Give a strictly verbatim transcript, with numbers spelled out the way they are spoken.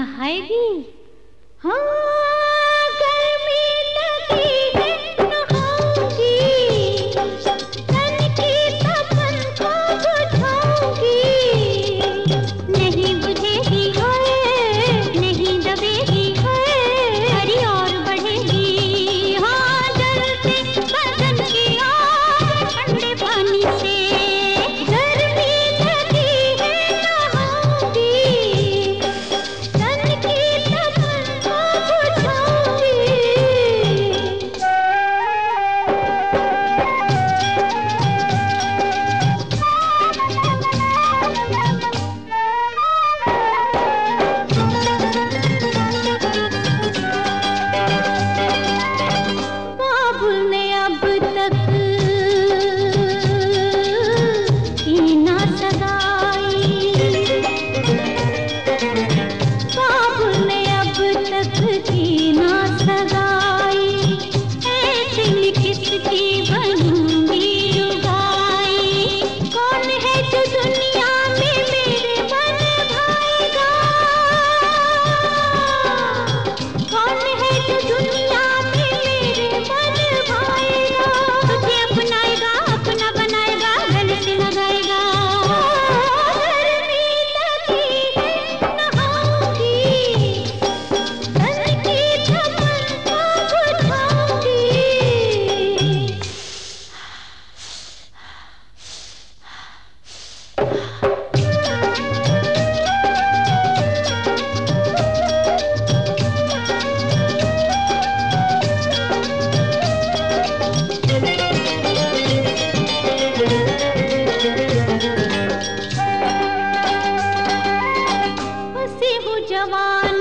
नहाएगी? हाँ, गर्मी लगी है नहाऊंगी, तन की तपन को बुझाऊंगी। नहीं बुझेगी है, नहीं दबेगी है, हरी और बढ़ेगी। हाँ, जलते बदन की आग ठंडे पानी से। गर्मी लगी है नहाऊंगी, तन की तपन को बुझाऊंगी। बाबुल ने अब तक की ना सगाई, बाबुल ने अब तक की ना सगाई। ऐसे में किसकी बनूंगी लुगाई? कौन है जो दुनिया में मेरे मन भाएगा? कौन है जो दुनिया में मेरे मन भाएगा? तुझे अपनाएगा, अपना बनाएगा, गले से लगाएगा। गर्मी लगी है नहाऊंगी, तन की तपन को बुझाऊंगी। फंसी हूँ जवान